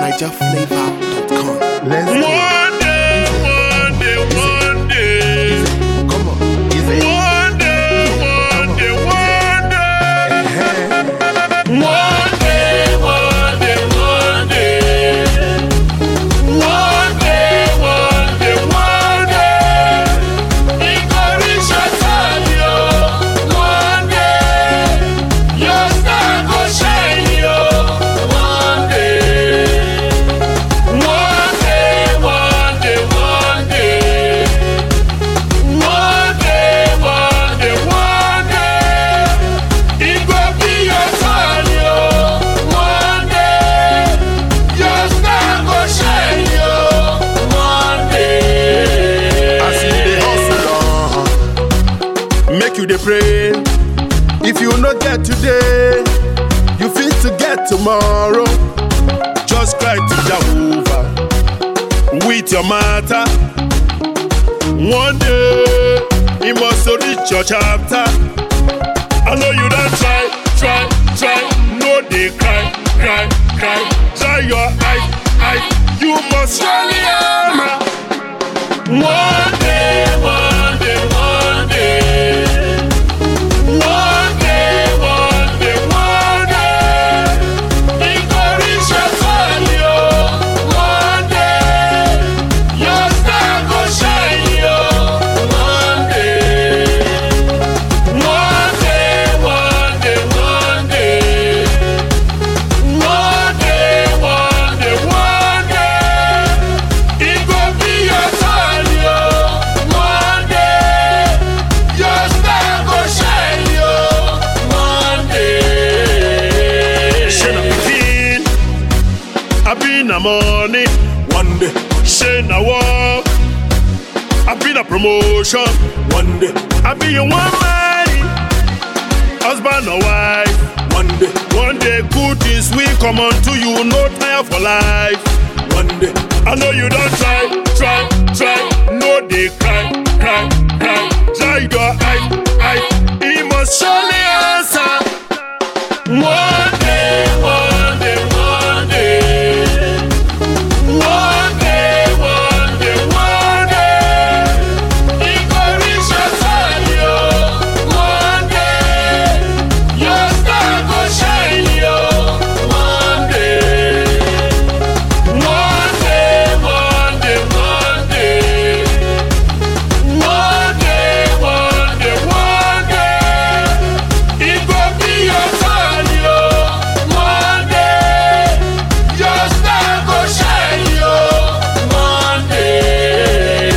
NigerFlavor.com. Let's go. One day. Come on, easy. One day. One day. It go reach your time, yo. One day, your star go shine, yo. One day. It go be your turn, yo. One day, your star go shine, yo. One day. As you dey hustle, make you dey pray. If you no get today, you fit to get tomorrow. Just cry to Jehovah with your matter. One day, he must reach your chapter. I know you don't try. No, they cry. Dry your eyes. You must surely honor. One day. It go reach your turn, yo. One day, your star go shine, yo. One day. It go be your turn, yo. One day, your star go shine, yo. One day. Shana pikin, I been a money. One day, Shana walk. I been a promotion. One day, I be your one man, husband or wife. One day, good things will come unto you, no tire for life. One day, I know you don't try. No, they cry. Dry your eyes. He must surely answer. One day. It go reach your turn, yo. One day, your star go shine, yo. One day. It go be your turn, yo. One day, your star go shine, yo. One day.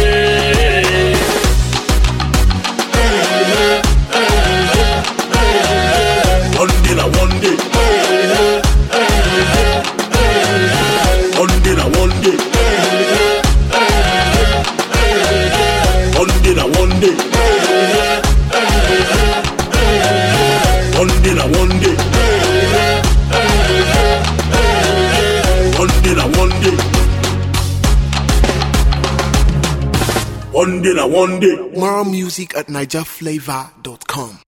More music at NigerFlavor.com.